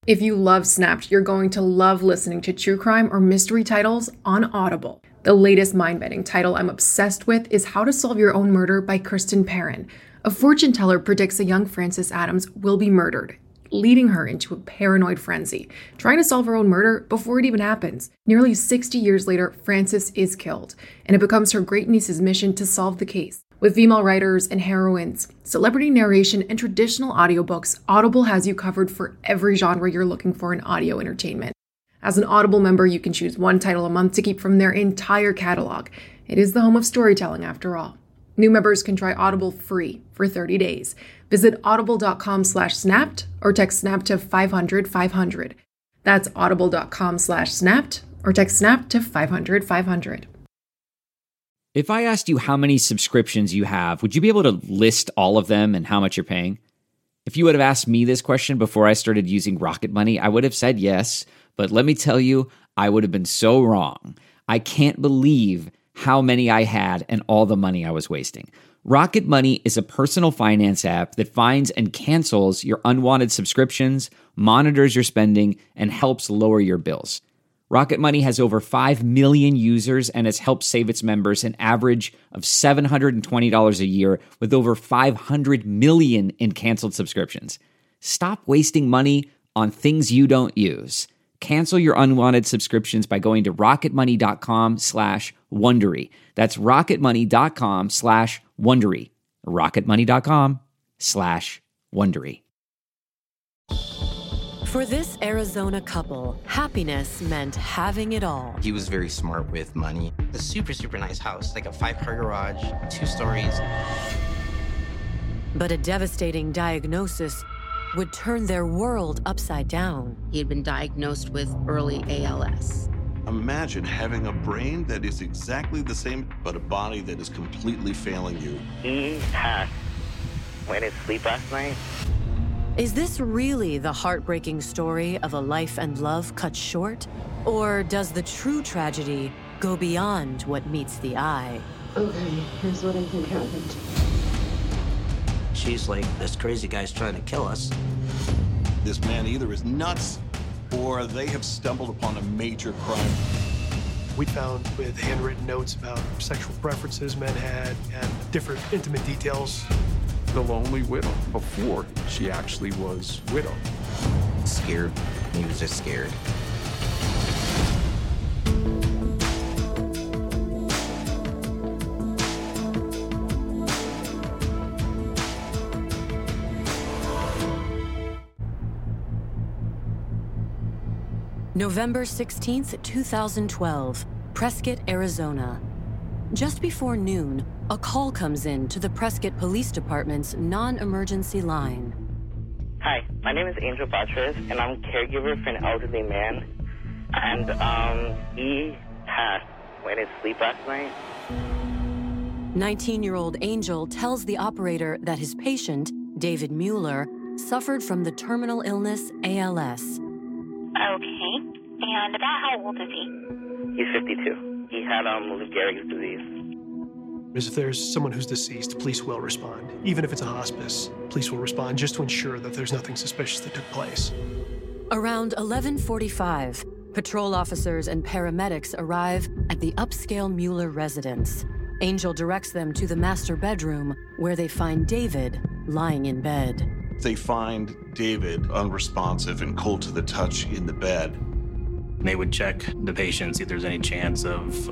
If you love Snapped, you're going to love listening to true crime or mystery titles on Audible. The latest mind-bending title I'm obsessed with is How to Solve Your Own Murder by Kristen Perrin. A fortune teller predicts a young Frances Adams will be murdered, leading her into a paranoid frenzy, trying to solve her own murder before it even happens. Nearly 60 years later, Frances is killed, and it becomes her great-niece's mission to solve the case. With female writers and heroines, celebrity narration, and traditional audiobooks, Audible has you covered for every genre you're looking for in audio entertainment. As an Audible member, you can choose one title a month to keep from their entire catalog. It is the home of storytelling, after all. New members can try Audible free for 30 days. Visit audible.com/snapped or text SNAP to 500-500. That's audible.com/snapped or text SNAP to 500-500. If I asked you how many subscriptions you have, would you be able to list all of them and how much you're paying? If you would have asked me this question before I started using Rocket Money, I would have said yes, but let me tell you, I would have been so wrong. I can't believe how many I had and all the money I was wasting. Rocket Money is a personal finance app that finds and cancels your unwanted subscriptions, monitors your spending, and helps lower your bills. Rocket Money has over 5 million users and has helped save its members an average of $720 a year with over 500 million in canceled subscriptions. Stop wasting money on things you don't use. Cancel your unwanted subscriptions by going to rocketmoney.com/Wondery. That's rocketmoney.com/Wondery. rocketmoney.com/Wondery. For this Arizona couple, happiness meant having it all. He was very smart with money. A super, super nice house, like a 5-car garage, 2 stories. But a devastating diagnosis would turn their world upside down. He had been diagnosed with early ALS. Imagine having a brain that is exactly the same, but a body that is completely failing you. He passed went to sleep last night. Is this really the heartbreaking story of a life and love cut short? Or does the true tragedy go beyond what meets the eye? Okay, here's what I think happened. She's like, this crazy guy's trying to kill us. This man either is nuts or they have stumbled upon a major crime. We found with handwritten notes about sexual preferences men had and different intimate details. The lonely widow before she actually was widowed. Scared. He was just scared. November 16th, 2012, Prescott, Arizona. Just before noon, a call comes in to the Prescott Police Department's non-emergency line. Hi, my name is Angel Batres, and I'm caregiver for an elderly man. And he passed went to sleep last night. 19-year-old Angel tells the operator that his patient, David Mueller, suffered from the terminal illness ALS. Okay, and about how old is he? He's 52. He had Lou Gehrig's disease. If there's someone who's deceased, police will respond. Even if it's a hospice, police will respond just to ensure that there's nothing suspicious that took place. Around 11:45, patrol officers and paramedics arrive at the upscale Mueller residence. Angel directs them to the master bedroom, where they find David lying in bed. They find David unresponsive and cold to the touch in the bed. They would check the patient, see if there's any chance of,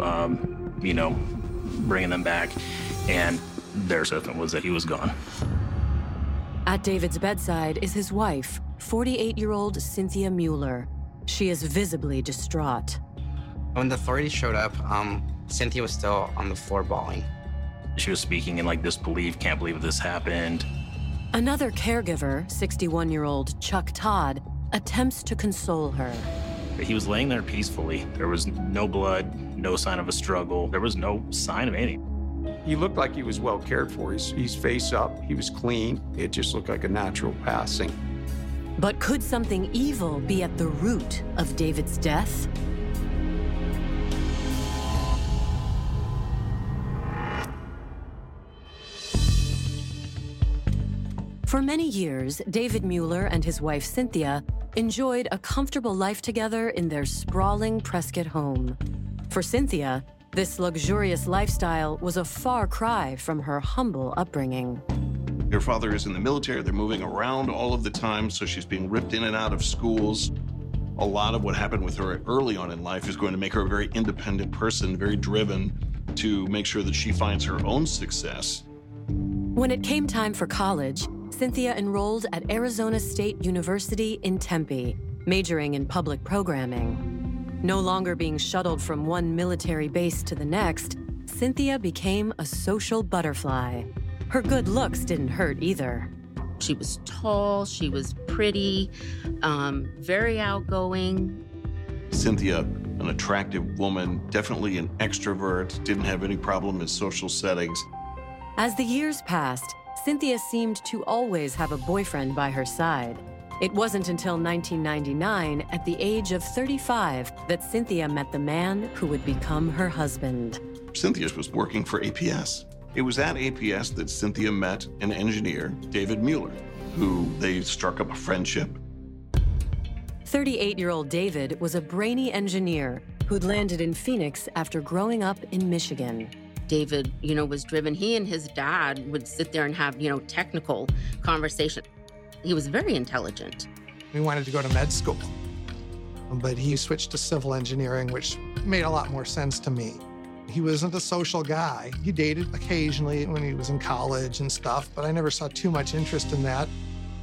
bringing them back, and their assessment was that he was gone. At David's bedside is his wife, 48-year-old Cynthia Mueller. She is visibly distraught. When the authorities showed up, Cynthia was still on the floor bawling. She was speaking in disbelief, can't believe this happened. Another caregiver, 61-year-old Chuck Todd, attempts to console her. He was laying there peacefully. There was no blood, no sign of a struggle. There was no sign of anything. He looked like he was well cared for. He's face up, he was clean. It just looked like a natural passing. But could something evil be at the root of David's death? For many years, David Mueller and his wife Cynthia enjoyed a comfortable life together in their sprawling Prescott home. For Cynthia, this luxurious lifestyle was a far cry from her humble upbringing. Her father is in the military. They're moving around all of the time, so she's being ripped in and out of schools. A lot of what happened with her early on in life is going to make her a very independent person, very driven to make sure that she finds her own success. When it came time for college, Cynthia enrolled at Arizona State University in Tempe, majoring in public programming. No longer being shuttled from one military base to the next, Cynthia became a social butterfly. Her good looks didn't hurt either. She was tall, she was pretty, very outgoing. Cynthia, an attractive woman, definitely an extrovert, didn't have any problem in social settings. As the years passed, Cynthia seemed to always have a boyfriend by her side. It wasn't until 1999, at the age of 35, that Cynthia met the man who would become her husband. Cynthia was working for APS. It was at APS that Cynthia met an engineer, David Mueller, who they struck up a friendship. 38-year-old David was a brainy engineer who'd landed in Phoenix after growing up in Michigan. David, was driven. He and his dad would sit there and have, technical conversation. He was very intelligent. He wanted to go to med school, but he switched to civil engineering, which made a lot more sense to me. He wasn't a social guy. He dated occasionally when he was in college and stuff, but I never saw too much interest in that.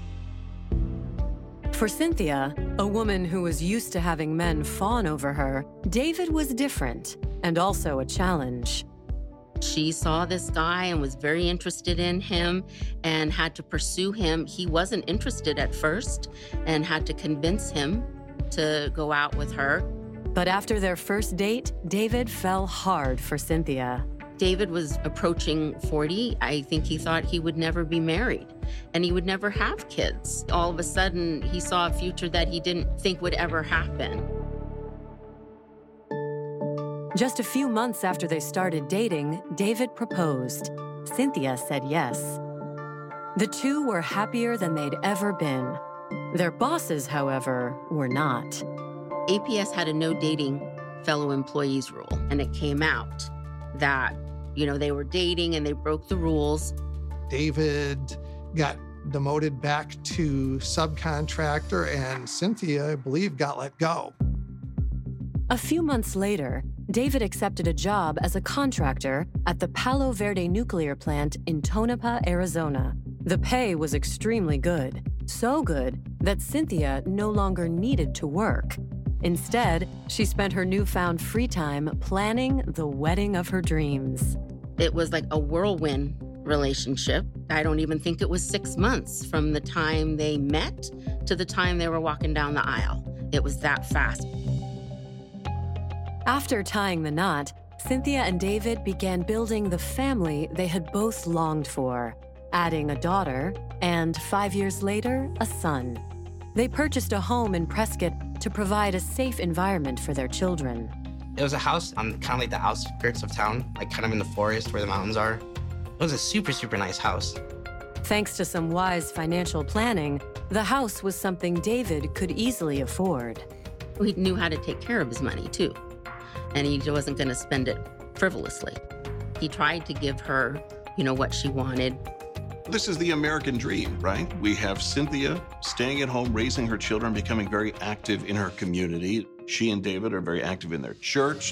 For Cynthia, a woman who was used to having men fawn over her, David was different and also a challenge. She saw this guy and was very interested in him and had to pursue him. He wasn't interested at first and had to convince him to go out with her. But after their first date, David fell hard for Cynthia. David was approaching 40. I think he thought he would never be married and he would never have kids. All of a sudden, he saw a future that he didn't think would ever happen. Just a few months after they started dating, David proposed. Cynthia said yes. The two were happier than they'd ever been. Their bosses, however, were not. APS had a no dating fellow employees rule, and it came out that, they were dating and they broke the rules. David got demoted back to subcontractor, and Cynthia, I believe, got let go. A few months later, David accepted a job as a contractor at the Palo Verde nuclear plant in Tonopah, Arizona. The pay was extremely good, so good that Cynthia no longer needed to work. Instead, she spent her newfound free time planning the wedding of her dreams. It was like a whirlwind relationship. I don't even think it was 6 months from the time they met to the time they were walking down the aisle. It was that fast. After tying the knot, Cynthia and David began building the family they had both longed for, adding a daughter and, 5 years later, a son. They purchased a home in Prescott to provide a safe environment for their children. It was a house on kind of like the outskirts of town, like kind of in the forest where the mountains are. It was a super, super nice house. Thanks to some wise financial planning, the house was something David could easily afford. He knew how to take care of his money, too. And he wasn't going to spend it frivolously. He tried to give her, what she wanted. This is the American dream, right? We have Cynthia staying at home, raising her children, becoming very active in her community. She and David are very active in their church.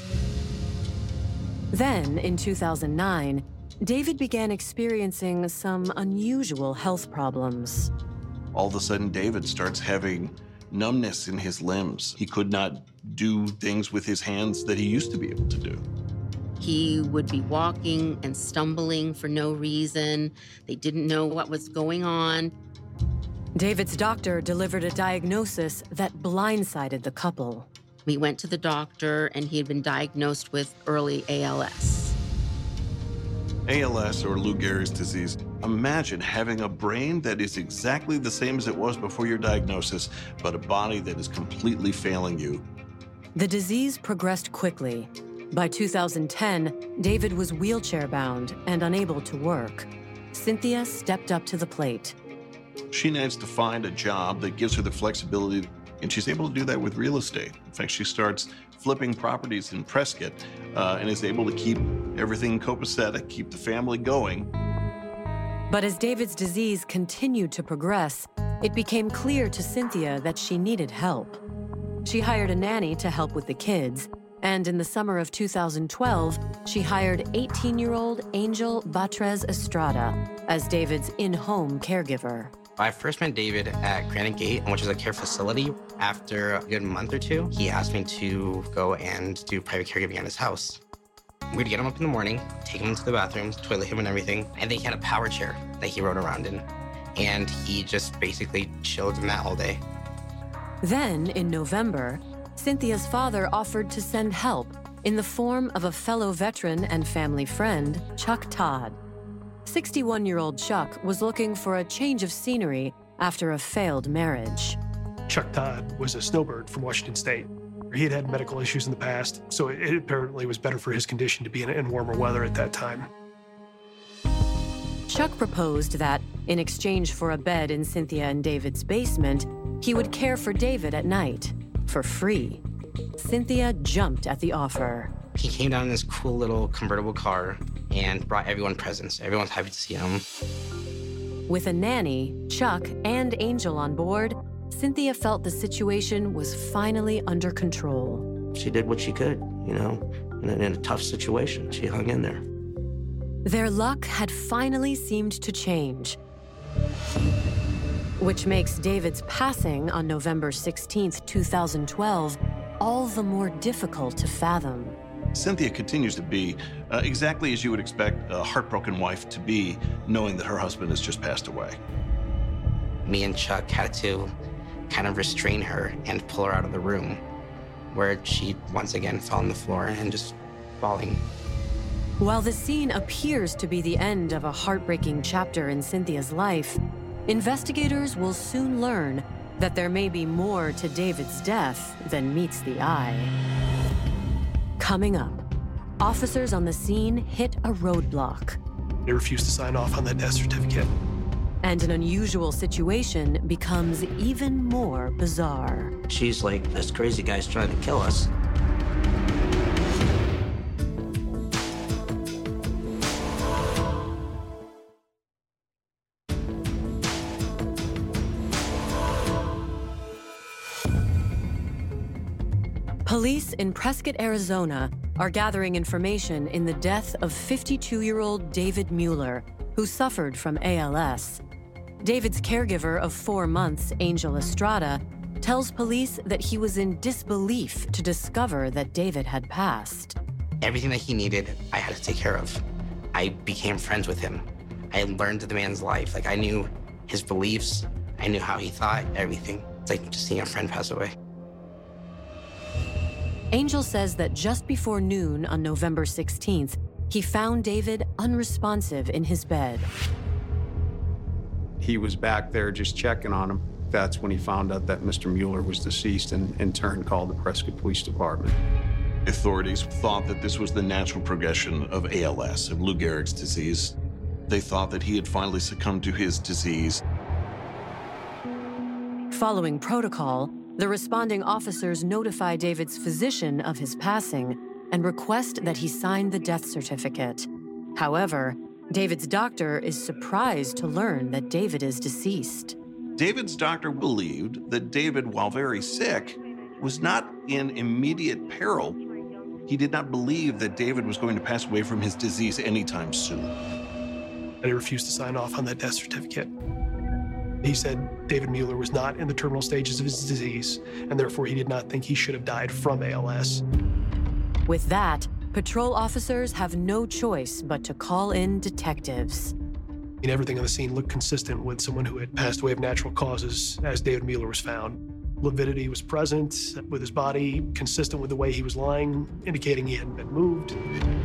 Then, in 2009, David began experiencing some unusual health problems. All of a sudden, David starts having numbness in his limbs. He could not do things with his hands that he used to be able to do. He would be walking and stumbling for no reason. They didn't know what was going on. David's doctor delivered a diagnosis that blindsided the couple. We went to the doctor, and he had been diagnosed with early ALS. ALS, or Lou Gehrig's disease. Imagine having a brain that is exactly the same as it was before your diagnosis, but a body that is completely failing you. The disease progressed quickly. By 2010, David was wheelchair-bound and unable to work. Cynthia stepped up to the plate. She needs to find a job that gives her the flexibility And she's able to do that with real estate. In fact, she starts flipping properties in Prescott and is able to keep everything copacetic, keep the family going. But as David's disease continued to progress, it became clear to Cynthia that she needed help. She hired a nanny to help with the kids, and in the summer of 2012, she hired 18-year-old Angel Batres Estrada as David's in-home caregiver. I first met David at Granite Gate, which is a care facility. After a good month or two, he asked me to go and do private caregiving at his house. We'd get him up in the morning, take him into the bathroom, toilet him and everything, and then he had a power chair that he rode around in. And he just basically chilled in that all day. Then, in November, Cynthia's father offered to send help in the form of a fellow veteran and family friend, Chuck Todd. 61-year-old Chuck was looking for a change of scenery after a failed marriage. Chuck Todd was a snowbird from Washington State. He had had medical issues in the past, so it apparently was better for his condition to be in warmer weather at that time. Chuck proposed that, in exchange for a bed in Cynthia and David's basement, he would care for David at night, for free. Cynthia jumped at the offer. He came down in this cool little convertible car and brought everyone presents. Everyone's happy to see him. With a nanny, Chuck, and Angel on board, Cynthia felt the situation was finally under control. She did what she could, in a tough situation. She hung in there. Their luck had finally seemed to change, which makes David's passing on November 16th, 2012, all the more difficult to fathom. Cynthia continues to be exactly as you would expect a heartbroken wife to be, knowing that her husband has just passed away. Me and Chuck had to kind of restrain her and pull her out of the room, where she once again fell on the floor and just bawling. While the scene appears to be the end of a heartbreaking chapter in Cynthia's life, investigators will soon learn that there may be more to David's death than meets the eye. Coming up, officers on the scene hit a roadblock. They refused to sign off on that death certificate. And an unusual situation becomes even more bizarre. She's like, this crazy guy's trying to kill us. Police in Prescott, Arizona, are gathering information in the death of 52-year-old David Mueller, who suffered from ALS. David's caregiver of 4 months, Angel Estrada, tells police that he was in disbelief to discover that David had passed. Everything that he needed, I had to take care of. I became friends with him. I learned the man's life. I knew his beliefs. I knew how he thought, everything. It's like just seeing a friend pass away. Angel says that just before noon on November 16th, he found David unresponsive in his bed. He was back there just checking on him. That's when he found out that Mr. Mueller was deceased and in turn called the Prescott Police Department. Authorities thought that this was the natural progression of ALS, of Lou Gehrig's disease. They thought that he had finally succumbed to his disease. Following protocol, the responding officers notify David's physician of his passing and request that he sign the death certificate. However, David's doctor is surprised to learn that David is deceased. David's doctor believed that David, while very sick, was not in immediate peril. He did not believe that David was going to pass away from his disease anytime soon. And he refused to sign off on that death certificate. He said David Mueller was not in the terminal stages of his disease, and therefore he did not think he should have died from ALS. With that, patrol officers have no choice but to call in detectives. Everything on the scene looked consistent with someone who had passed away of natural causes as David Mueller was found. Lividity was present with his body, consistent with the way he was lying, indicating he hadn't been moved.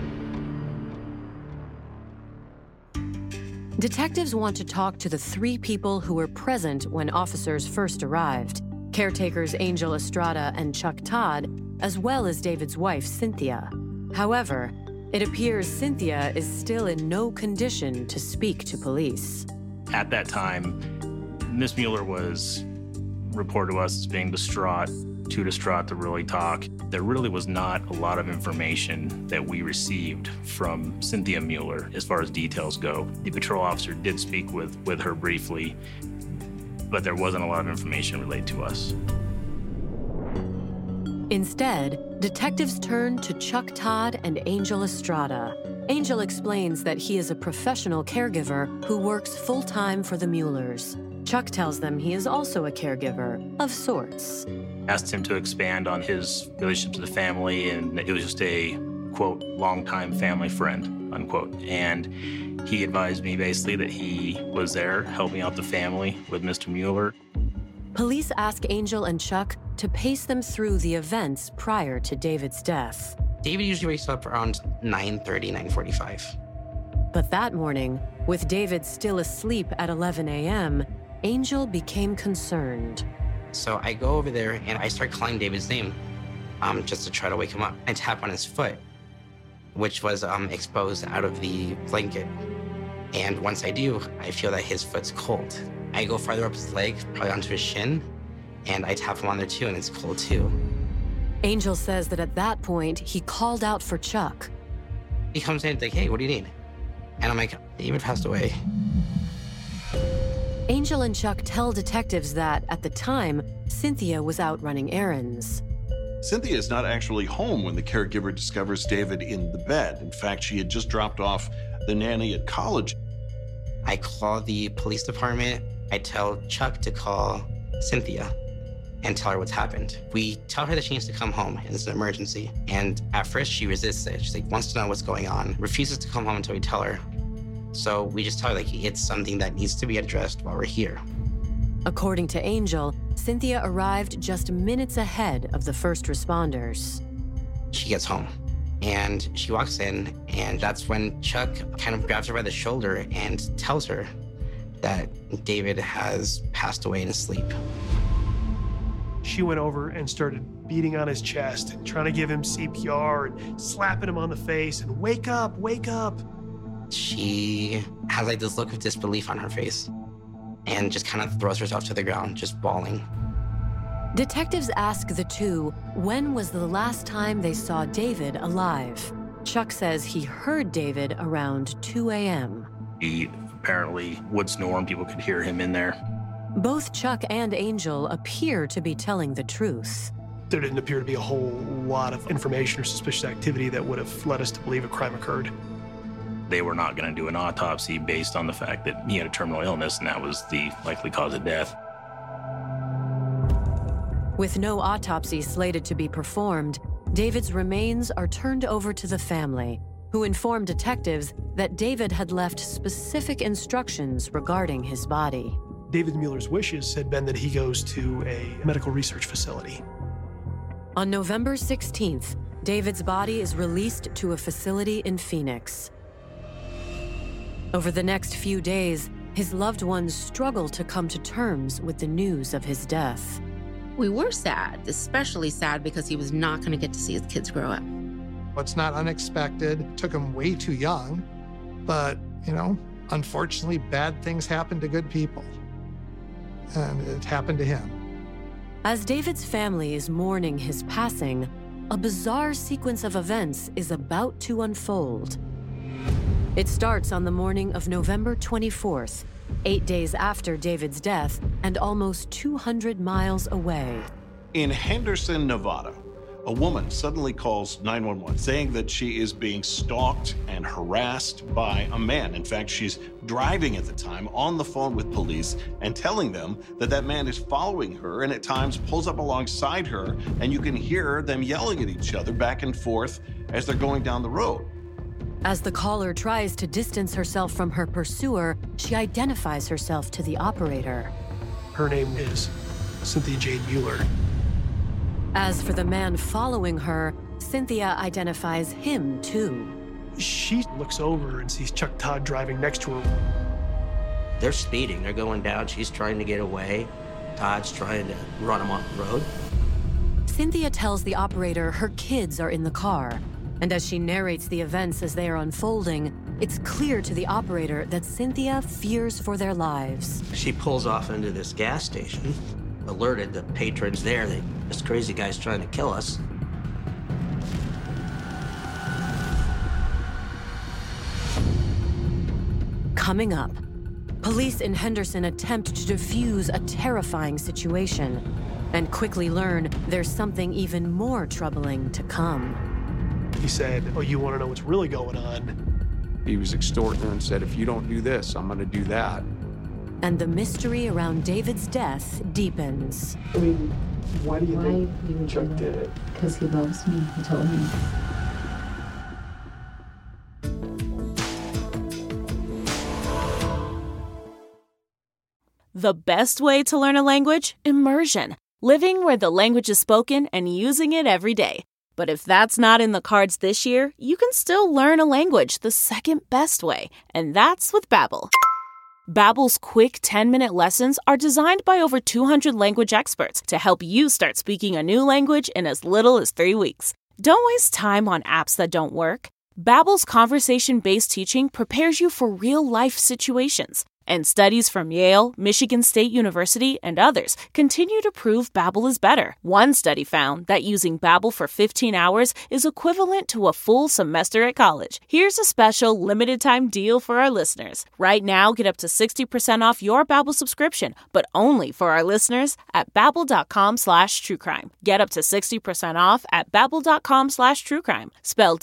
Detectives want to talk to the 3 people who were present when officers first arrived, caretakers Angel Estrada and Chuck Todd, as well as David's wife, Cynthia. However, it appears Cynthia is still in no condition to speak to police. At that time, Miss Mueller was reported to us as being distraught, too distraught to really talk. There really was not a lot of information that we received from Cynthia Mueller as far as details go. The patrol officer did speak with her briefly, but there wasn't a lot of information related to us. Instead, detectives turned to Chuck Todd and Angel Estrada. Angel explains that he is a professional caregiver who works full-time for the Muellers. Chuck tells them he is also a caregiver, of sorts. Asked him to expand on his relationship to the family, and it was just a, quote, longtime family friend, unquote. And he advised me basically that he was there helping out the family with Mr. Mueller. Police ask Angel and Chuck to pace them through the events prior to David's death. David usually wakes up around 9:30, 9:45. But that morning, with David still asleep at 11 a.m., Angel became concerned. So I go over there and I start calling David's name just to try to wake him up. I tap on his foot, which was exposed out of the blanket. And once I do, I feel that his foot's cold. I go farther up his leg, probably onto his shin, and I tap him on there too, and it's cold too. Angel says that at that point, he called out for Chuck. He comes in, like, hey, what do you need? And I'm like, David passed away. Angel and Chuck tell detectives that, at the time, Cynthia was out running errands. Cynthia is not actually home when the caregiver discovers David in the bed. In fact, she had just dropped off the nanny at college. I call the police department. I tell Chuck to call Cynthia and tell her what's happened. We tell her that she needs to come home, and it's an emergency. And at first, she resists it. She's like, wants to know what's going on, refuses to come home until we tell her. So we just tell her, like, it's something that needs to be addressed while we're here. According to Angel, Cynthia arrived just minutes ahead of the first responders. She gets home, and she walks in, and that's when Chuck kind of grabs her by the shoulder and tells her that David has passed away in his sleep. She went over and started beating on his chest and trying to give him CPR and slapping him on the face and wake up, wake up. She has like this look of disbelief on her face and just kind of throws herself to the ground, just bawling. Detectives ask the two, when was the last time they saw David alive? Chuck says he heard David around 2 a.m. He apparently would snore and people could hear him in there. Both Chuck and Angel appear to be telling the truth. There didn't appear to be a whole lot of information or suspicious activity that would have led us to believe a crime occurred. They were not going to do an autopsy based on the fact that he had a terminal illness and that was the likely cause of death. With no autopsy slated to be performed, David's remains are turned over to the family, who informed detectives that David had left specific instructions regarding his body. David Mueller's wishes had been that he goes to a medical research facility. On November 16th, David's body is released to a facility in Phoenix. Over the next few days, his loved ones struggle to come to terms with the news of his death. We were sad, especially sad because he was not going to get to see his kids grow up. It's not unexpected. Took him way too young. But, unfortunately, bad things happen to good people. And it happened to him. As David's family is mourning his passing, a bizarre sequence of events is about to unfold. It starts on the morning of November 24th, 8 days after David's death and almost 200 miles away. In Henderson, Nevada, a woman suddenly calls 911 saying that she is being stalked and harassed by a man. In fact, she's driving at the time on the phone with police and telling them that that man is following her and at times pulls up alongside her, and you can hear them yelling at each other back and forth as they're going down the road. As the caller tries to distance herself from her pursuer, she identifies herself to the operator. Her name is Cynthia Jane Mueller. As for the man following her, Cynthia identifies him too. She looks over and sees Chuck Todd driving next to her. They're speeding, they're going down, she's trying to get away. Todd's trying to run him off the road. Cynthia tells the operator her kids are in the car. And as she narrates the events as they are unfolding, it's clear to the operator that Cynthia fears for their lives. She pulls off into this gas station, alerted the patrons there that this crazy guy's trying to kill us. Coming up, police in Henderson attempt to defuse a terrifying situation and quickly learn there's something even more troubling to come. He said, "Oh, you want to know what's really going on?" He was extorting her and said, if you don't do this, I'm going to do that. And the mystery around David's death deepens. I mean, why do you think he would Chuck did it? Because he loves me, he told me. The best way to learn a language? Immersion. Living where the language is spoken and using it every day. But if that's not in the cards this year, you can still learn a language the second best way, and that's with Babbel. Babbel's quick 10-minute lessons are designed by over 200 language experts to help you start speaking a new language in as little as 3 weeks. Don't waste time on apps that don't work. Babbel's conversation-based teaching prepares you for real-life situations. And studies from Yale, Michigan State University, and others continue to prove Babbel is better. One study found that using Babbel for 15 hours is equivalent to a full semester at college. Here's a special limited-time deal for our listeners. Right now, get up to 60% off your Babbel subscription, but only for our listeners at Babbel.com/truecrime. Get up to 60% off at Babbel.com/truecrime. Spelled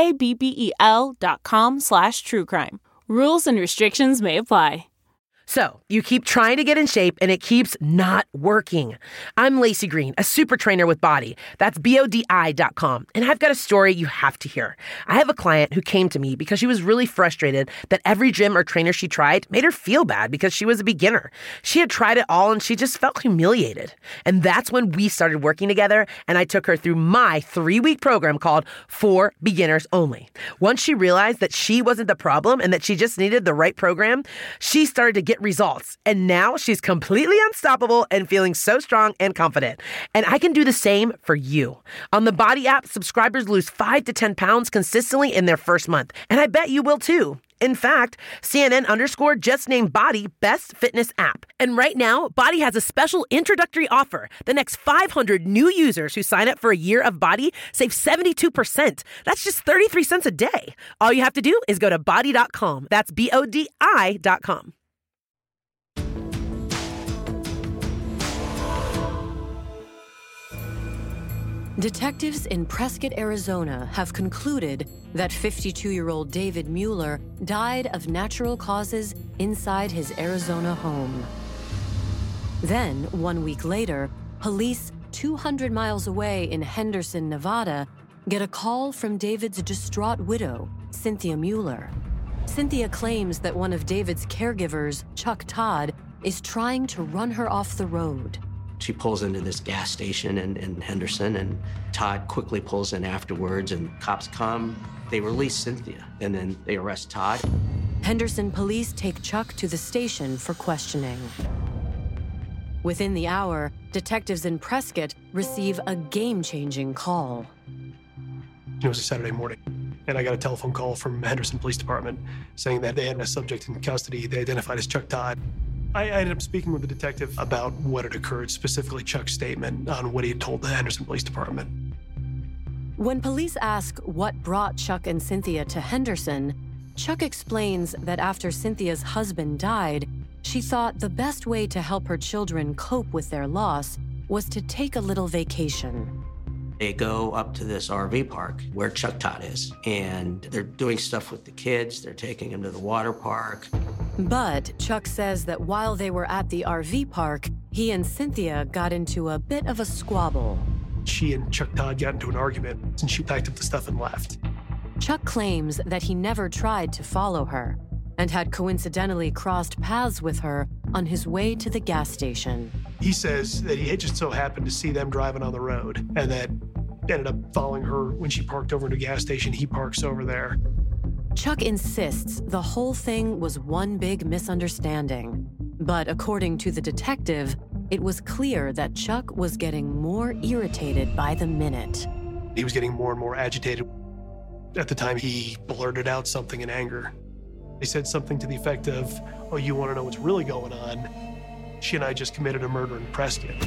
BABBEL.com/truecrime. Rules and restrictions may apply. So, you keep trying to get in shape and it keeps not working. I'm Lacey Green, a super trainer with Body. That's BODI.com. And I've got a story you have to hear. I have a client who came to me because she was really frustrated that every gym or trainer she tried made her feel bad because she was a beginner. She had tried it all and she just felt humiliated. And that's when we started working together and I took her through my 3-week program called For Beginners Only. Once she realized that she wasn't the problem and that she just needed the right program, she started to get results. And now she's completely unstoppable and feeling so strong and confident. And I can do the same for you. On the Body app, subscribers lose 5 to 10 pounds consistently in their first month. And I bet you will too. In fact, CNN_ just named Body Best Fitness App. And right now, Body has a special introductory offer. The next 500 new users who sign up for a year of Body save 72%. That's just 33 cents a day. All you have to do is go to Body.com. That's BODI.com. Detectives in Prescott, Arizona have concluded that 52-year-old David Mueller died of natural causes inside his Arizona home. Then, 1 week later, police 200 miles away in Henderson, Nevada, get a call from David's distraught widow, Cynthia Mueller. Cynthia claims that one of David's caregivers, Chuck Todd, is trying to run her off the road. She pulls into this gas station in Henderson, and Todd quickly pulls in afterwards, and cops come. They release Cynthia, and then they arrest Todd. Henderson police take Chuck to the station for questioning. Within the hour, detectives in Prescott receive a game-changing call. It was a Saturday morning, and I got a telephone call from Henderson Police Department saying that they had a subject in custody they identified as Chuck Todd. I ended up speaking with the detective about what had occurred, specifically Chuck's statement on what he had told the Henderson Police Department. When police ask what brought Chuck and Cynthia to Henderson, Chuck explains that after Cynthia's husband died, she thought the best way to help her children cope with their loss was to take a little vacation. They go up to this RV park where Chuck Todd is, and they're doing stuff with the kids. They're taking them to the water park. But Chuck says that while they were at the RV park, he and Cynthia got into a bit of a squabble. She and Chuck Todd got into an argument, and she packed up the stuff and left. Chuck claims that he never tried to follow her and had coincidentally crossed paths with her on his way to the gas station. He says that he had just so happened to see them driving on the road and that ended up following her when she parked over into a gas station. He parks over there. Chuck insists the whole thing was one big misunderstanding. But according to the detective, it was clear that Chuck was getting more irritated by the minute. He was getting more and more agitated. At the time, he blurted out something in anger. He said something to the effect of, "Oh, you want to know what's really going on?" She and I just committed a murder in Prescott.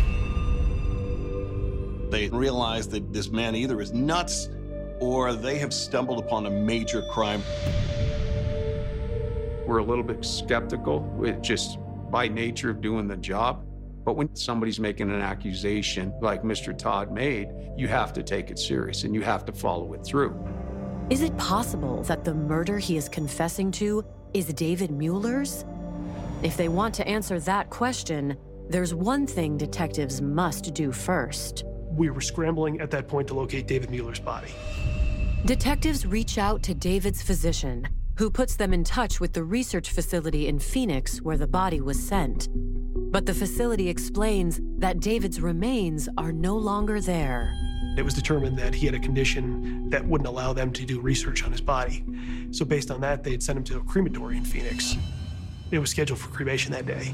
They realize that this man either is nuts or they have stumbled upon a major crime. We're a little bit skeptical with just by nature of doing the job. But when somebody's making an accusation like Mr. Todd made, you have to take it serious and you have to follow it through. Is it possible that the murder he is confessing to is David Mueller's? If they want to answer that question, there's one thing detectives must do first. We were scrambling at that point to locate David Mueller's body. Detectives reach out to David's physician, who puts them in touch with the research facility in Phoenix where the body was sent. But the facility explains that David's remains are no longer there. It was determined that he had a condition that wouldn't allow them to do research on his body. So based on that, they had sent him to a crematory in Phoenix. It was scheduled for cremation that day.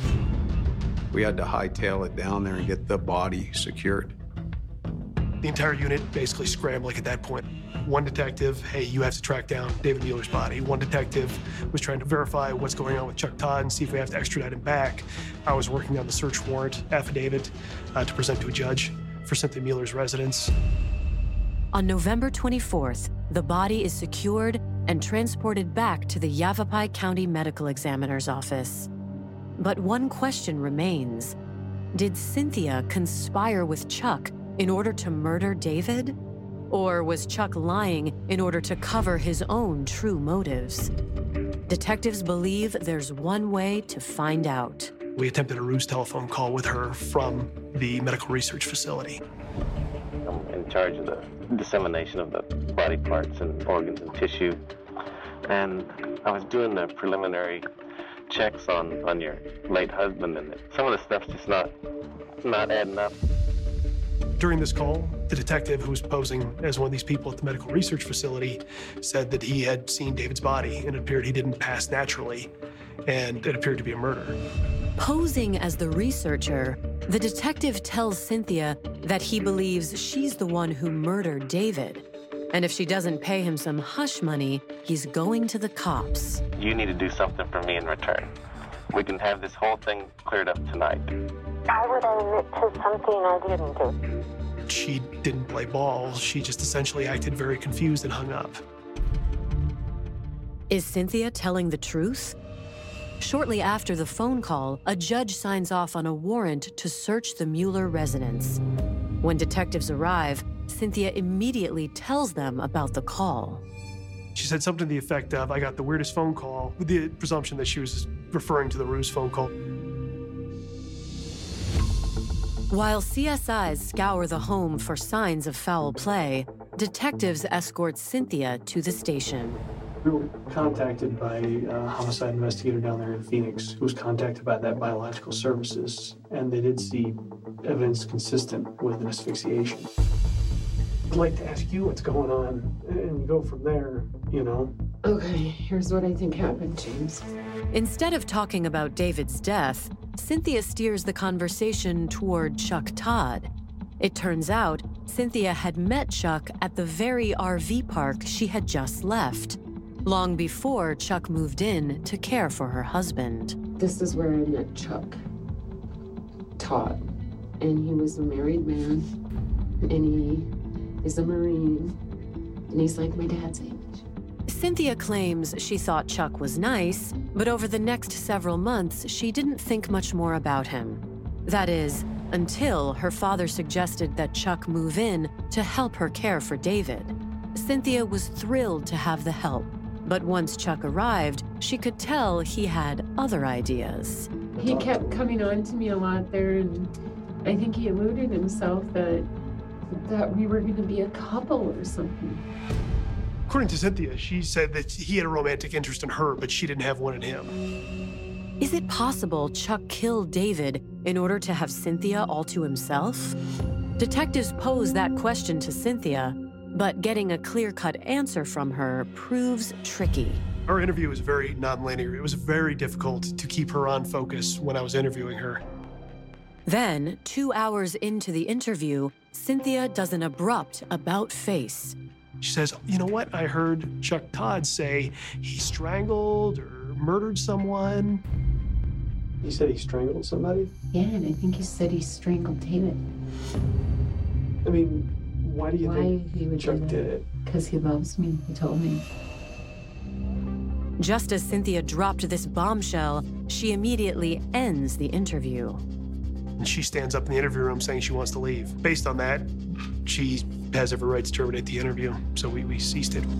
We had to hightail it down there and get the body secured. The entire unit basically scrambled at that point. One detective, hey, you have to track down David Mueller's body. One detective was trying to verify what's going on with Chuck Todd and see if we have to extradite him back. I was working on the search warrant affidavit to present to a judge for Cynthia Mueller's residence. On November 24th, the body is secured and transported back to the Yavapai County Medical Examiner's office. But one question remains. Did Cynthia conspire with Chuck in order to murder David? Or was Chuck lying in order to cover his own true motives? Detectives believe there's one way to find out. We attempted a ruse telephone call with her from the medical research facility. I'm in charge of the dissemination of the body parts and organs and tissue. And I was doing the preliminary checks on your late husband, and some of the stuff's just not adding up. During this call, the detective who was posing as one of these people at the medical research facility said that he had seen David's body and it appeared he didn't pass naturally, and it appeared to be a murder. Posing as the researcher, the detective tells Cynthia that he believes she's the one who murdered David. And if she doesn't pay him some hush money, he's going to the cops. You need to do something for me in return. We can have this whole thing cleared up tonight. Why would I admit to something I didn't do? She didn't play ball. She just essentially acted very confused and hung up. Is Cynthia telling the truth? Shortly after the phone call, a judge signs off on a warrant to search the Mueller residence. When detectives arrive, Cynthia immediately tells them about the call. She said something to the effect of, I got the weirdest phone call, with the presumption that she was referring to the ruse phone call. While CSIs scour the home for signs of foul play, detectives escort Cynthia to the station. We were contacted by a homicide investigator down there in Phoenix who was contacted by that biological services, and they did see evidence consistent with an asphyxiation. I'd like to ask you what's going on and go from there, you know. Okay, here's what I think happened, James. Instead of talking about David's death, Cynthia steers the conversation toward Chuck Todd. It turns out Cynthia had met Chuck at the very RV park she had just left, long before Chuck moved in to care for her husband. This is where I met Chuck Todd, and he was a married man, and he is a Marine, and he's like my dad's age. Cynthia claims she thought Chuck was nice, but over the next several months, she didn't think much more about him. That is, until her father suggested that Chuck move in to help her care for David. Cynthia was thrilled to have the help, but once Chuck arrived, she could tell he had other ideas. He kept coming on to me a lot there, and I think he eluded himself that we were going to be a couple or something. According to Cynthia, she said that he had a romantic interest in her, but she didn't have one in him. Is it possible Chuck killed David in order to have Cynthia all to himself? Detectives pose that question to Cynthia, but getting a clear-cut answer from her proves tricky. Our interview was very nonlinear. It was very difficult to keep her on focus when I was interviewing her. Then, 2 hours into the interview, Cynthia does an abrupt about-face. She says, you know what? I heard Chuck Todd say he strangled or murdered someone. He said he strangled somebody? Yeah, and I think he said he strangled David. I mean, why do you think he would Chuck did it? Because he loves me, he told me. Just as Cynthia dropped this bombshell, she immediately ends the interview. And she stands up in the interview room saying she wants to leave. Based on that, she has every right to terminate the interview, so we ceased it.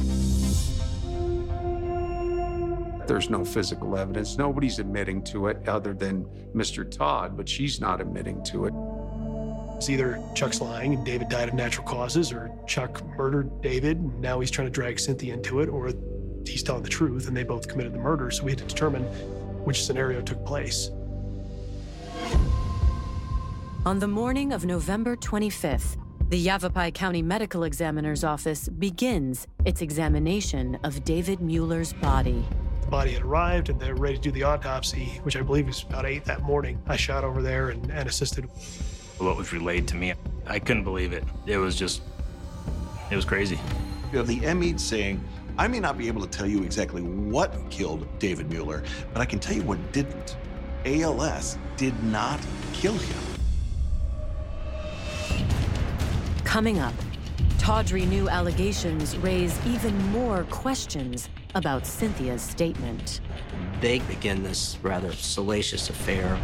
There's no physical evidence. Nobody's admitting to it other than Mr. Todd, but she's not admitting to it. It's either Chuck's lying and David died of natural causes, or Chuck murdered David and now he's trying to drag Cynthia into it, or he's telling the truth and they both committed the murder, so we had to determine which scenario took place. On the morning of November 25th, the Yavapai County Medical Examiner's Office begins its examination of David Mueller's body. The body had arrived and they're ready to do the autopsy, which I believe was about 8 that morning. I shot over there and assisted. What was relayed to me, I couldn't believe it. It was crazy. You have the ME saying, I may not be able to tell you exactly what killed David Mueller, but I can tell you what didn't. ALS did not kill him. Coming up, tawdry new allegations raise even more questions about Cynthia's statement. They begin this rather salacious affair.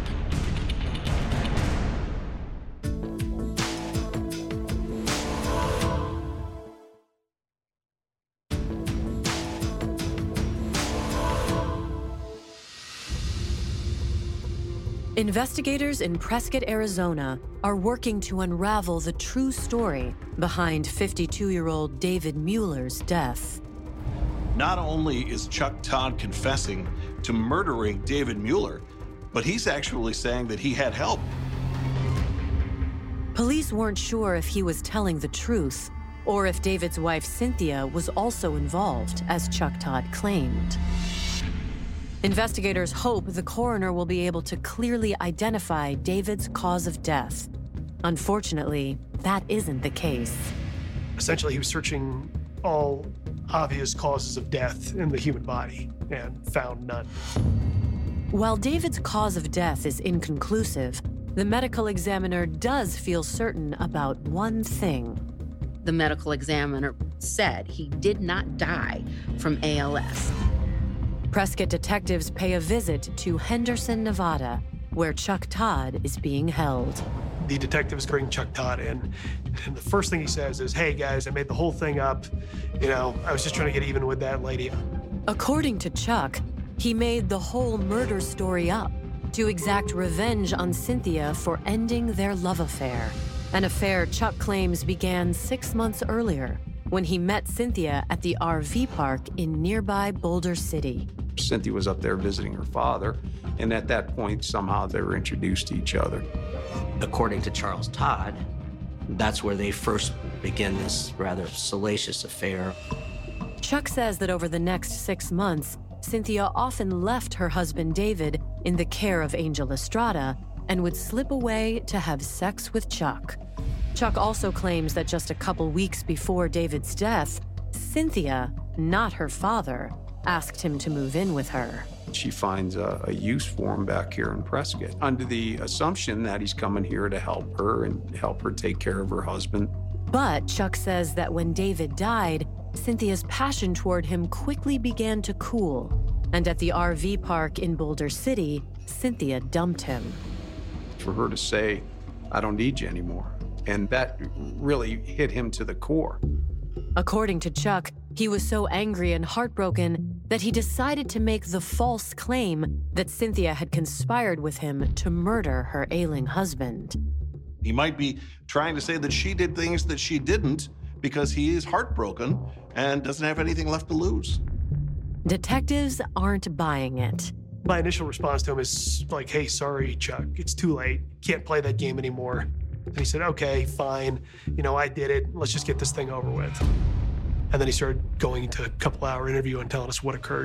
Investigators in Prescott, Arizona, are working to unravel the true story behind 52-year-old David Mueller's death. Not only is Chuck Todd confessing to murdering David Mueller, but he's actually saying that he had help. Police weren't sure if he was telling the truth or if David's wife Cynthia was also involved, as Chuck Todd claimed. Investigators hope the coroner will be able to clearly identify David's cause of death. Unfortunately, that isn't the case. Essentially, he was searching all obvious causes of death in the human body and found none. While David's cause of death is inconclusive, the medical examiner does feel certain about one thing. The medical examiner said he did not die from ALS. Prescott detectives pay a visit to Henderson, Nevada, where Chuck Todd is being held. The detectives bring Chuck Todd in, and the first thing he says is, hey guys, I made the whole thing up. I was just trying to get even with that lady. According to Chuck, he made the whole murder story up to exact revenge on Cynthia for ending their love affair. An affair Chuck claims began 6 months earlier when he met Cynthia at the RV park in nearby Boulder City. Cynthia was up there visiting her father, and at that point, somehow they were introduced to each other. According to Charles Todd, that's where they first begin this rather salacious affair. Chuck says that over the next 6 months, Cynthia often left her husband David in the care of Angel Estrada and would slip away to have sex with Chuck. Chuck also claims that just a couple weeks before David's death, Cynthia, not her father, asked him to move in with her. She finds a use for him back here in Prescott, under the assumption that he's coming here to help her and help her take care of her husband. But Chuck says that when David died, Cynthia's passion toward him quickly began to cool. And at the RV park in Boulder City, Cynthia dumped him. For her to say, I don't need you anymore. And that really hit him to the core. According to Chuck, he was so angry and heartbroken that he decided to make the false claim that Cynthia had conspired with him to murder her ailing husband. He might be trying to say that she did things that she didn't because he is heartbroken and doesn't have anything left to lose. Detectives aren't buying it. My initial response to him is like, hey, sorry, Chuck, it's too late. Can't play that game anymore. And he said, okay, fine. I did it. Let's just get this thing over with. And then he started going into a couple-hour interview and telling us what occurred.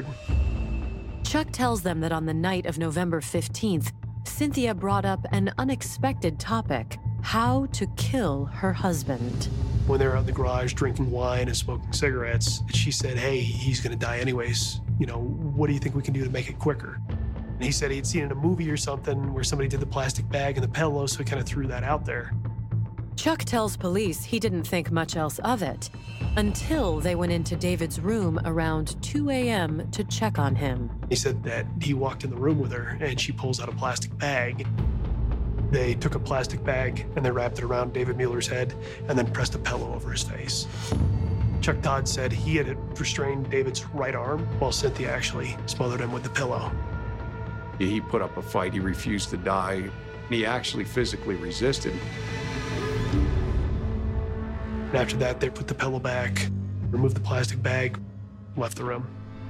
Chuck tells them that on the night of November 15th, Cynthia brought up an unexpected topic: how to kill her husband. When they were out in the garage drinking wine and smoking cigarettes, she said, hey, he's going to die anyways. What do you think we can do to make it quicker? He said he'd seen in a movie or something where somebody did the plastic bag and the pillow, so he kind of threw that out there. Chuck tells police he didn't think much else of it until they went into David's room around 2 a.m. to check on him. He said that he walked in the room with her and she pulls out a plastic bag. They took a plastic bag and they wrapped it around David Mueller's head and then pressed a pillow over his face. Chuck Todd said he had restrained David's right arm while Cynthia actually smothered him with the pillow. He put up a fight. He refused to die. He actually physically resisted. And after that, they put the pillow back, removed the plastic bag, left the room.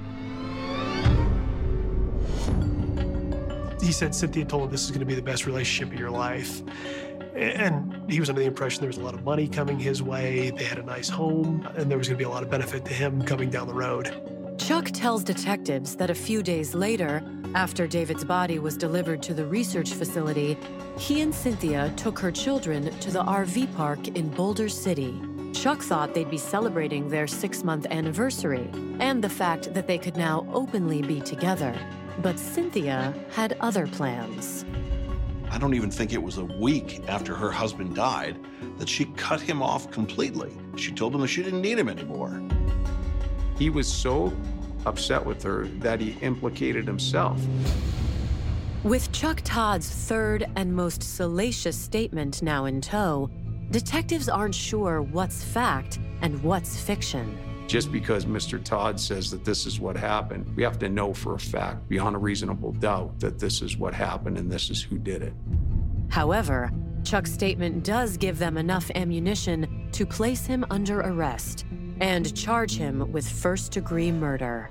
He said Cynthia told him this is going to be the best relationship of your life. And he was under the impression there was a lot of money coming his way, they had a nice home, and there was going to be a lot of benefit to him coming down the road. Chuck tells detectives that a few days later, after David's body was delivered to the research facility, he and Cynthia took her children to the RV park in Boulder City. Chuck thought they'd be celebrating their 6-month anniversary and the fact that they could now openly be together. But Cynthia had other plans. I don't even think it was a week after her husband died that she cut him off completely. She told him that she didn't need him anymore. He was so upset with her that he implicated himself. With Chuck Todd's third and most salacious statement now in tow, detectives aren't sure what's fact and what's fiction. Just because Mr. Todd says that this is what happened, we have to know for a fact, beyond a reasonable doubt, that this is what happened and this is who did it. However, Chuck's statement does give them enough ammunition to place him under arrest and charge him with first-degree murder.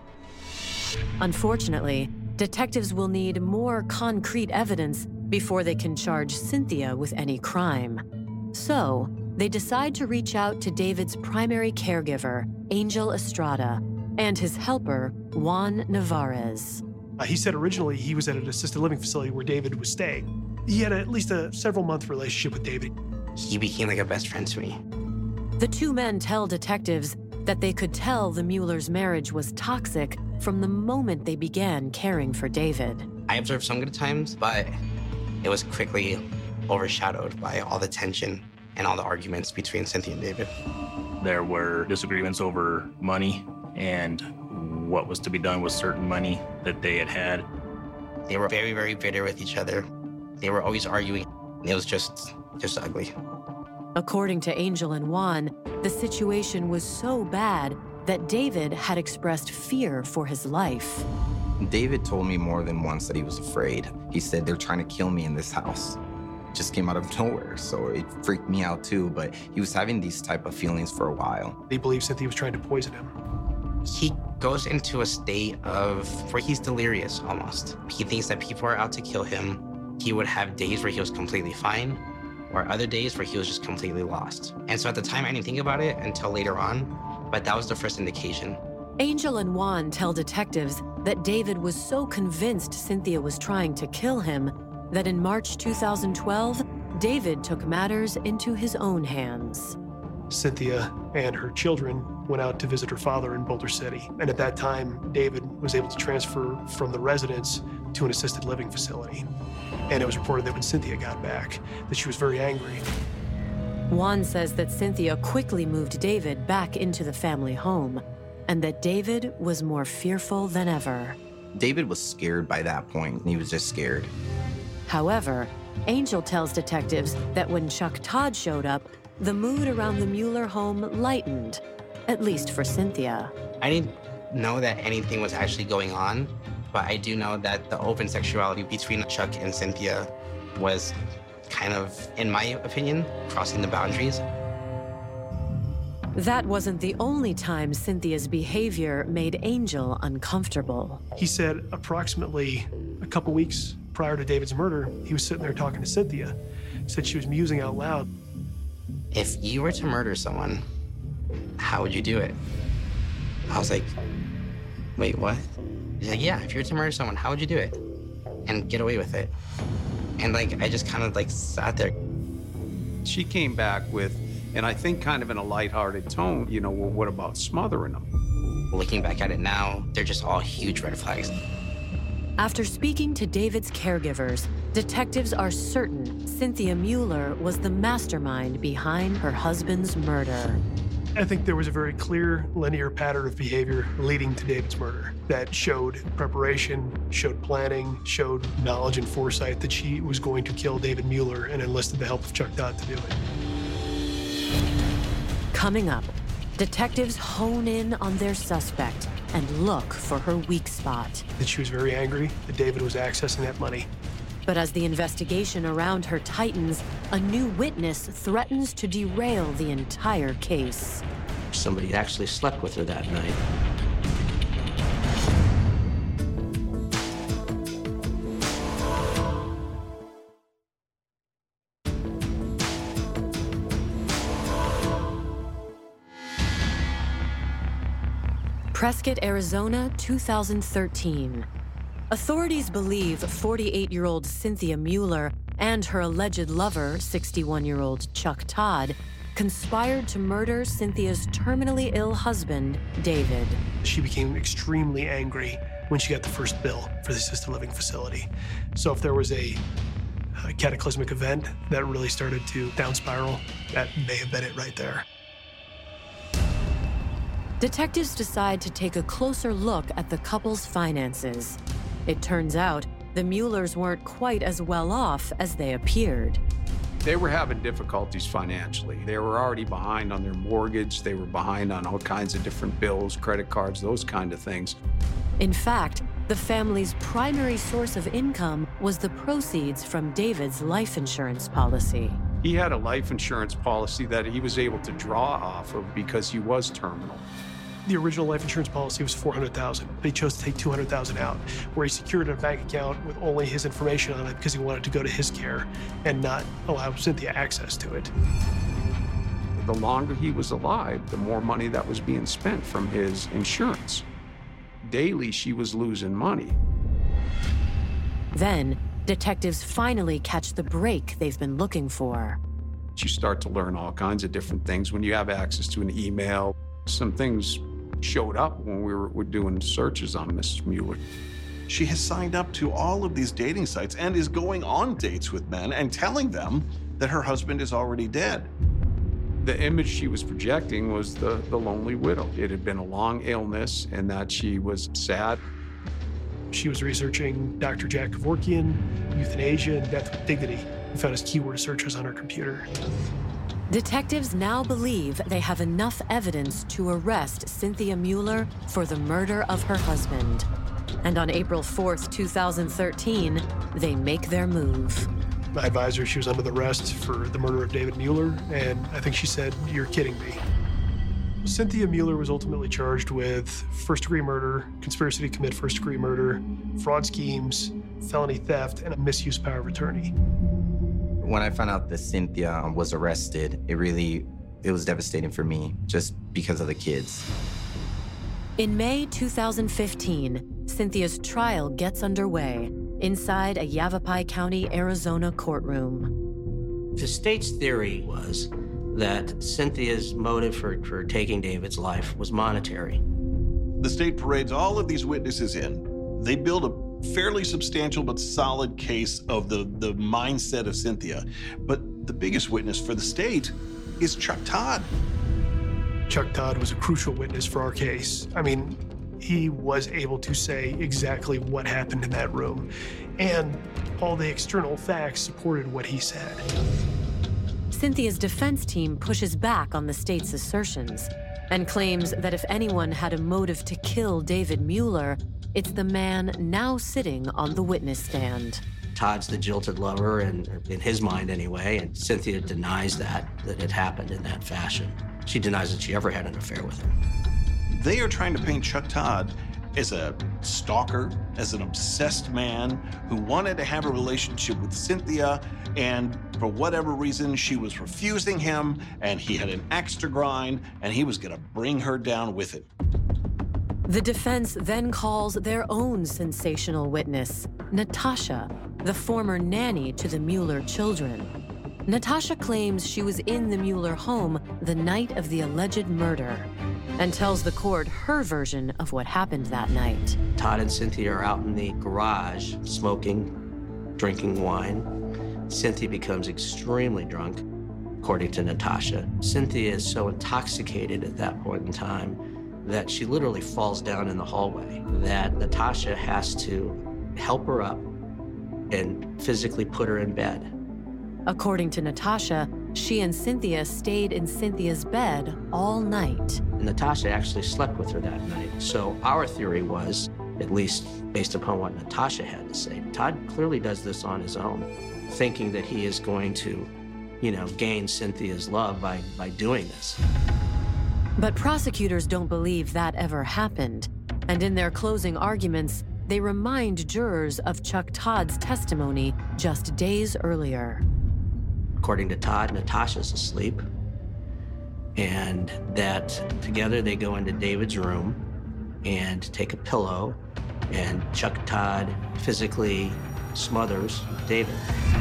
Unfortunately, detectives will need more concrete evidence before they can charge Cynthia with any crime. So, they decide to reach out to David's primary caregiver, Angel Estrada, and his helper, Juan Navarez. He said originally he was at an assisted living facility where David was staying. He had at least a several-month relationship with David. He became like a best friend to me. The two men tell detectives that they could tell the Muellers' marriage was toxic from the moment they began caring for David. I observed some good times, but it was quickly overshadowed by all the tension and all the arguments between Cynthia and David. There were disagreements over money and what was to be done with certain money that they had had. They were very, very bitter with each other. They were always arguing. It was just ugly. According to Angel and Juan, the situation was so bad that David had expressed fear for his life. David told me more than once that he was afraid. He said, they're trying to kill me in this house. It just came out of nowhere, so it freaked me out too, but he was having these type of feelings for a while. He believes Cynthia was trying to poison him. He goes into a state of where he's delirious almost. He thinks that people are out to kill him. He would have days where he was completely fine, or other days where he was just completely lost. And so at the time, I didn't think about it until later on, but that was the first indication. Angel and Juan tell detectives that David was so convinced Cynthia was trying to kill him that in March 2012, David took matters into his own hands. Cynthia and her children went out to visit her father in Boulder City. And at that time, David was able to transfer from the residence to an assisted living facility. And it was reported that when Cynthia got back, that she was very angry. Juan says that Cynthia quickly moved David back into the family home, and that David was more fearful than ever. David was scared by that point. He was just scared. However, Angel tells detectives that when Chuck Todd showed up, the mood around the Mueller home lightened, at least for Cynthia. I didn't know that anything was actually going on, but I do know that the open sexuality between Chuck and Cynthia was kind of, in my opinion, crossing the boundaries. That wasn't the only time Cynthia's behavior made Angel uncomfortable. He said approximately a couple weeks prior to David's murder, he was sitting there talking to Cynthia. He said she was musing out loud. If you were to murder someone, how would you do it? I was like, wait, what? He's like, yeah, if you were to murder someone, how would you do it? And get away with it. And like, I just kind of like sat there. She came back with, and I think kind of in a lighthearted tone, you know, well, what about smothering them? Looking back at it now, they're just all huge red flags. After speaking to David's caregivers, detectives are certain Cynthia Mueller was the mastermind behind her husband's murder. I think there was a very clear linear pattern of behavior leading to David's murder that showed preparation, showed planning, showed knowledge and foresight that she was going to kill David Mueller and enlisted the help of Chuck Todd to do it. Coming up, detectives hone in on their suspect and look for her weak spot. That she was very angry that David was accessing that money. But as the investigation around her tightens, a new witness threatens to derail the entire case. Somebody actually slept with her that night. Prescott, Arizona, 2013. Authorities believe 48-year-old Cynthia Mueller and her alleged lover, 61-year-old Chuck Todd, conspired to murder Cynthia's terminally ill husband, David. She became extremely angry when she got the first bill for the assisted living facility. So if there was a cataclysmic event that really started to down spiral, that may have been it right there. Detectives decide to take a closer look at the couple's finances. It turns out the Muellers weren't quite as well off as they appeared. They were having difficulties financially. They were already behind on their mortgage. They were behind on all kinds of different bills, credit cards, those kind of things. In fact, the family's primary source of income was the proceeds from David's life insurance policy. He had a life insurance policy that he was able to draw off of because he was terminal. The original life insurance policy was $400,000. They chose to take $200,000 out, where he secured a bank account with only his information on it because he wanted to go to his care and not allow Cynthia access to it. The longer he was alive, the more money that was being spent from his insurance. Daily, she was losing money. Then, detectives finally catch the break they've been looking for. You start to learn all kinds of different things when you have access to an email. Some things showed up when we were doing searches on Mrs. Mueller. She has signed up to all of these dating sites and is going on dates with men and telling them that her husband is already dead. The image she was projecting was the lonely widow. It had been a long illness and that she was sad. She was researching Dr. Jack Kevorkian, euthanasia, and death with dignity. We found his keyword searches on her computer. Detectives now believe they have enough evidence to arrest Cynthia Mueller for the murder of her husband. And on April 4th, 2013, they make their move. My advisor, she was under the arrest for the murder of David Mueller, and I think she said, "You're kidding me." Cynthia Mueller was ultimately charged with first-degree murder, conspiracy to commit first-degree murder, fraud schemes, felony theft, and a misuse power of attorney. When I found out that Cynthia was arrested, it was devastating for me just because of the kids. In May 2015, Cynthia's trial gets underway inside a Yavapai County, Arizona courtroom. The state's theory was that Cynthia's motive for taking David's life was monetary. The state parades all of these witnesses in. They build a fairly substantial but solid case of the mindset of Cynthia. But the biggest witness for the state is Chuck Todd. Chuck Todd was a crucial witness for our case. I mean, he was able to say exactly what happened in that room, and all the external facts supported what he said. Cynthia's defense team pushes back on the state's assertions and claims that if anyone had a motive to kill David Mueller, it's the man now sitting on the witness stand. Todd's the jilted lover, and in his mind anyway, and Cynthia denies that it happened in that fashion. She denies that she ever had an affair with him. They are trying to paint Chuck Todd as a stalker, as an obsessed man who wanted to have a relationship with Cynthia, and for whatever reason, she was refusing him, and he had an axe to grind, and he was gonna bring her down with him. The defense then calls their own sensational witness, Natasha, the former nanny to the Mueller children. Natasha claims she was in the Mueller home the night of the alleged murder. and tells the court her version of what happened that night. Todd and Cynthia are out in the garage smoking, drinking wine. Cynthia becomes extremely drunk, according to Natasha. Cynthia is so intoxicated at that point in time that she literally falls down in the hallway, that Natasha has to help her up and physically put her in bed. According to Natasha, she and Cynthia stayed in Cynthia's bed all night. Natasha actually slept with her that night. So our theory was, at least based upon what Natasha had to say, Todd clearly does this on his own, thinking that he is going to, gain Cynthia's love by doing this. But prosecutors don't believe that ever happened. And in their closing arguments, they remind jurors of Chuck Todd's testimony just days earlier. According to Todd, Natasha's asleep, and that together they go into David's room and take a pillow, and Chuck Todd physically smothers David.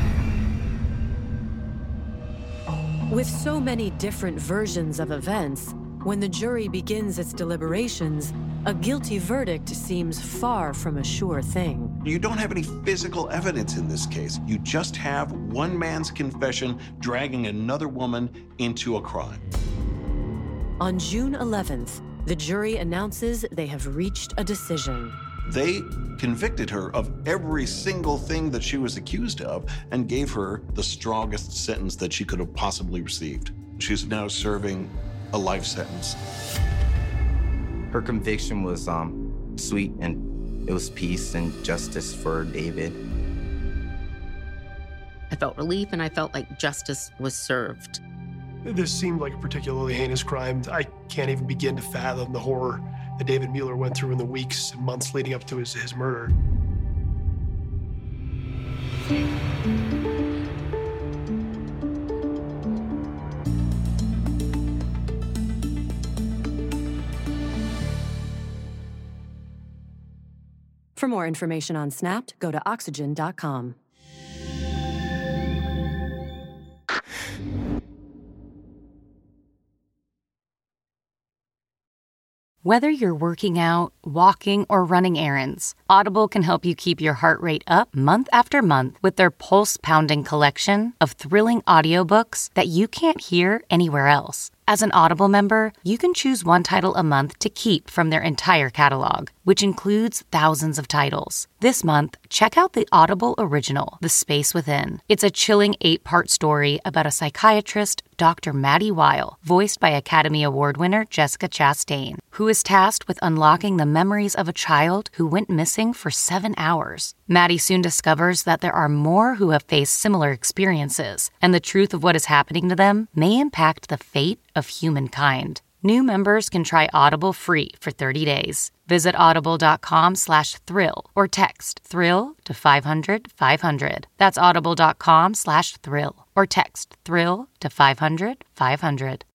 With so many different versions of events, when the jury begins its deliberations, a guilty verdict seems far from a sure thing. You don't have any physical evidence in this case. You just have one man's confession dragging another woman into a crime. On June 11th, the jury announces they have reached a decision. They convicted her of every single thing that she was accused of and gave her the strongest sentence that she could have possibly received. She's now serving a life sentence. Her conviction was sweet, and it was peace and justice for David. I felt relief, and I felt like justice was served. This seemed like a particularly heinous crime. I can't even begin to fathom the horror that David Mueller went through in the weeks and months leading up to his murder. For more information on Snapped, go to oxygen.com. Whether you're working out, walking, or running errands, Audible can help you keep your heart rate up month after month with their pulse-pounding collection of thrilling audiobooks that you can't hear anywhere else. As an Audible member, you can choose one title a month to keep from their entire catalog, which includes thousands of titles. This month, check out the Audible original, The Space Within. It's a chilling 8-part story about a psychiatrist, Dr. Maddie Weil, voiced by Academy Award winner Jessica Chastain, who is tasked with unlocking the memories of a child who went missing for 7 hours. Maddie soon discovers that there are more who have faced similar experiences, and the truth of what is happening to them may impact the fate of humankind. New members can try Audible free for 30 days. Visit audible.com/thrill or text thrill to 500-500. That's audible.com/thrill or text thrill to 500-500.